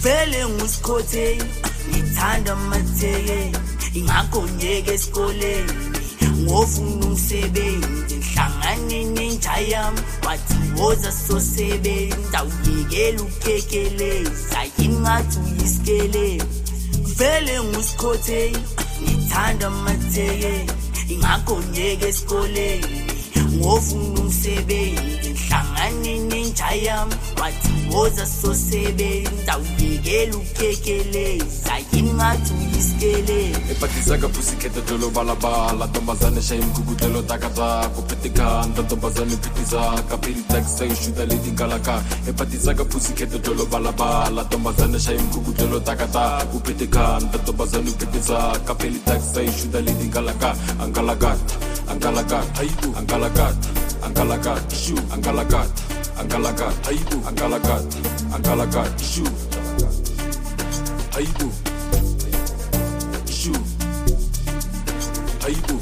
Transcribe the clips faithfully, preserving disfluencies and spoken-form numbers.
vele ngusikhothe ngithanda matheke ingakho ngeke esikoleni ngofuna umsebenzi ngihlangane nenja yami wathi woza sosebenza awuyekela ukukhekeleza yini ngathi uyisikele vele ngusikhothe ngithanda matheke ingakho ngeke esikoleni ngofuna umsebenzi ngihlangane nenja yami wathi woza sosebenza awuyekela ukukhekeleza yini ngathi uyisikele epatizaka pusikete dolo balabala tombazane shayimkukutelo takata kupitikanda tombazane pitizaka piritaxa ishuda lidinkalaka epatizaka pusikete dolo balabala tombazane shayimkukutelo takata kupitikanda tombazane pitizaka piritaxa ishuda lidinkalaka angalagat angalagat aibu angalagat angalagat ishu angalagat angalagat aibu angalagat angalagat ishu aibu aibu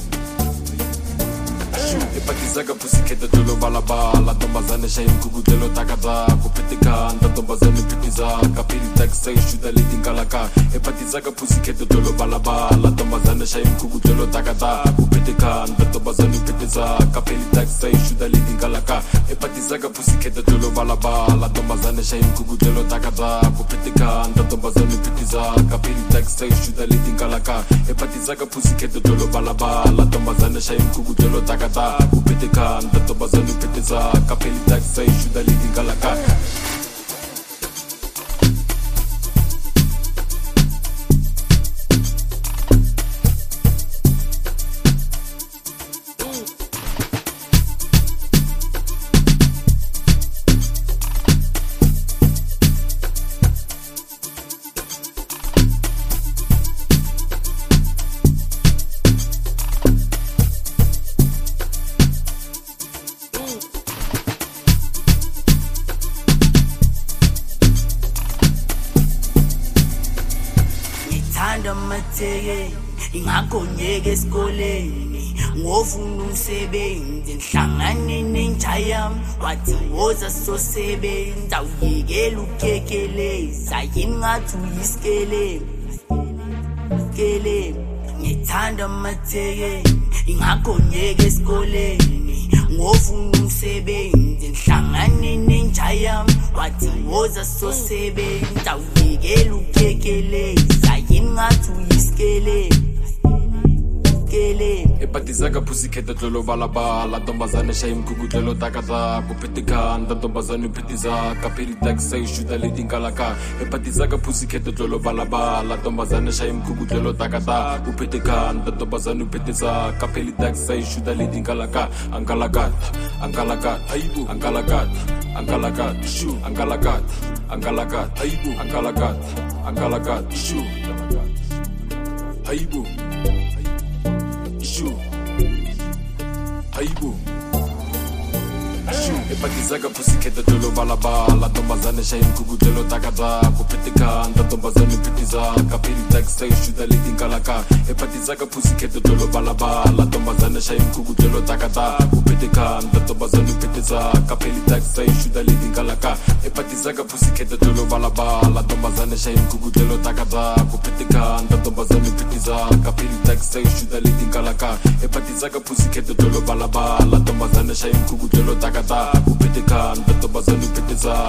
epatizaka pusikete dolo balabala tombazane shayimkukutelo takata kupitikanda tombazane pitizaka piritaxa ishuda lidinkalaka epatizaka pusikete dolo balabala tombazane shayimkukutelo takata kupitikanda tombazane pitizaka piritaxa ishuda lidinkalaka epatizaka pusikete dolo balabala tombazane shayimkukutelo takata kupitikanda tombazane pitizaka piritaxa ishuda lidinkalaka epatizaka pusikete dolo balabala tombazane shayimkukutelo takata kupitikanda tombazane pitizaka piritaxa ishuda lidinkalaka ngithanda matheke ingakho ngeke esikoleni ngofuna umsebenzi ngihlangane nenja yami wathi woza sosebenza awuyekela ukukhekeleza yini ngathi uyisikele sikele ngithanda matheke ingakho ngeke esikoleni ngofuna umsebenzi ngihlangane nenja yami wathi woza sosebenza awuyekela ukukhekeleza yini ngathi uyisikele sikele epatizaka pusikete dolo balabala tombazane shayimkukutelo takata kupitikanda tombazane pitizaka piritaxa ishuda lidinkalaka epatizaka pusikete dolo balabala tombazane shayimkukutelo takata kupitikanda tombazane pitizaka piritaxa ishuda lidinkalaka angalagat angalagat aibu angalagat angalagat ishu angalagat angalagat aibu angalagat angalagat ishu aibu ishu aibu epatizaka pusikete dolo balabala tombazane shayimkukutelo takata kupitikanda tombazane pitizaka piritaxa ishuda lidinkalaka epatizaka pusikete dolo balabala tombazane shayimkukutelo takata kupitikanda tombazane pitizaka piritaxa ishuda lidinkalaka epatizaka pusikete dolo balabala tombazane shayimkukutelo takata kupitikanda tombazane pitizaka piritaxa ishuda lidinkalaka epatizaka pusikete dolo balabala tombazane shayimkukutelo takata kupitikanda tombazane pitizaka